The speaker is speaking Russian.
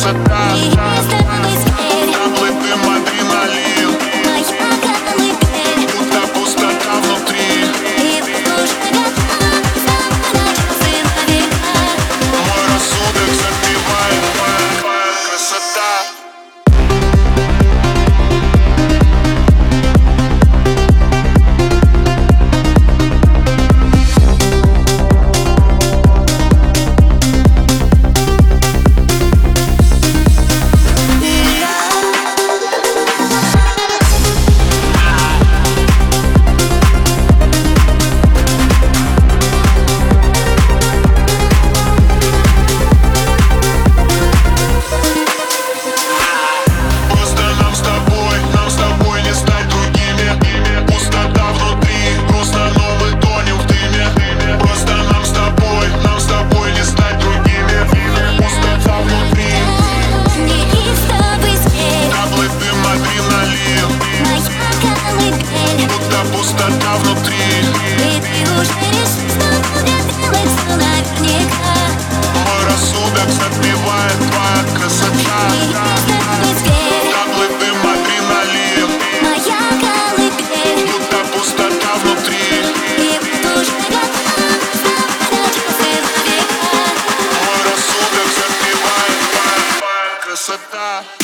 красота. Таблы дым, адреналин, будто пустота внутри. Мой рассудок затмевает твоя красота. Пустота внутри. И ты уже решил, что будет делать все наверняка. Мой рассудок затмевает твоя красота. Таблы дым, адреналин, Моя колыбель, будто пустота внутри. и вот уже готова начался века. Мой рассудок затмевает твоя красота.